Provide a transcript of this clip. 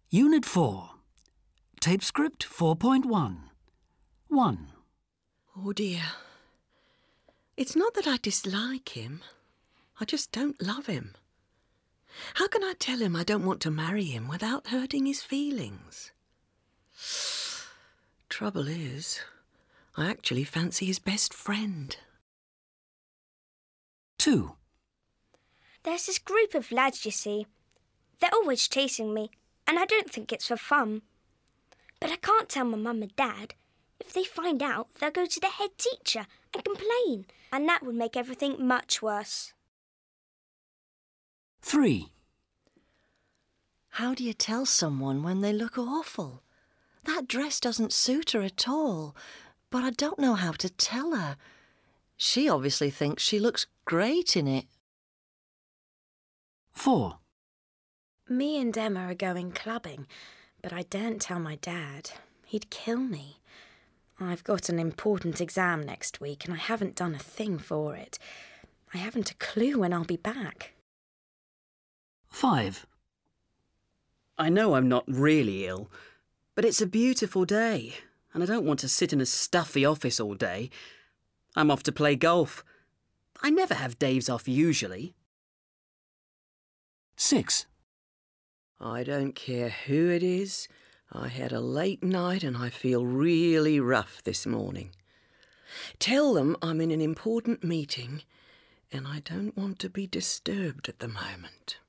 Unit 4. Tape script 4.1. 1. Oh dear. It's not that I dislike him. I just don't love him. How can I tell him I don't want to marry him without hurting his feelings? Trouble is, I actually fancy his best friend. 2. There's this group of lads, you see. They're always chasing me, and I don't think it's for fun. But I can't tell my mum and dad. If they find out, they'll go to the head teacher and complain, and that would make everything much worse. 3. How do you tell someone when they look awful? That dress doesn't suit her at all, but I don't know how to tell her. She obviously thinks she looks great in it. 4. Me and Emma are going clubbing, but I daren't tell my dad. He'd kill me. I've got an important exam next week and I haven't done a thing for it. I haven't a clue when I'll be back. 5. I know I'm not really ill, but it's a beautiful day and I don't want to sit in a stuffy office all day. I'm off to play golf. I never have days off usually. 6. I don't care who it is. I had a late night and I feel really rough this morning. Tell them I'm in an important meeting and I don't want to be disturbed at the moment.